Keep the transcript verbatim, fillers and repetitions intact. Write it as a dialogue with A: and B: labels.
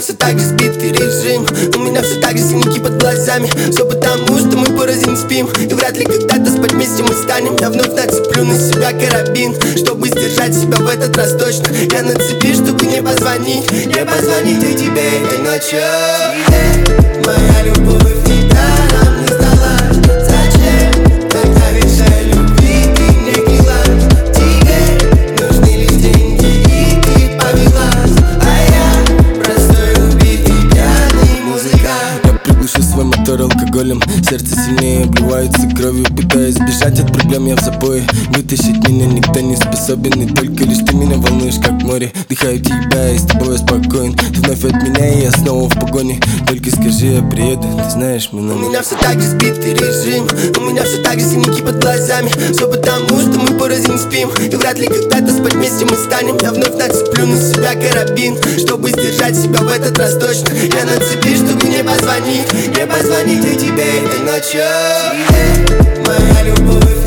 A: все так же сбитый режим, у меня все так же синяки под глазами. Все потому, что мы порознь спим, и вряд ли когда-то спать вместе мы станем. Я вновь нацеплю на себя карабин, чтобы сдержать себя в этот раз точно. Я на цепи, чтобы не позвонить, не позвонить и тебе этой ночью. Моя любовь не даром не сдалась. Зачем тогда решай любви ты мне клялась? Тебе нужны лишь деньги и ты повелась, а я простой убитый пьяный музыкант.
B: Я приглушу свой мотор алкоголем, сердце сильнее обливается кровью. Пытаюсь сбежать от проблем, я в забое. Вытащить меня никто не способен, и только лишь ты меня волнуешь, как море. Дыхаю тебя, и с тобой я спокоен. Ты вновь от меня, и я снова в погоне. Только скажи, я приеду, ты знаешь мой номер.
A: У меня все так же сбитый режим, у меня все так же синяки под глазами. Все потому, что мы порознь спим, и вряд ли когда-то спать вместе мы станем. Я вновь нацеплю на себя карабин, чтобы сдержать себя в этот раз точно. Я на цепи, чтобы не позвонить, не позвонить и тебе этой ночью. Моя любовь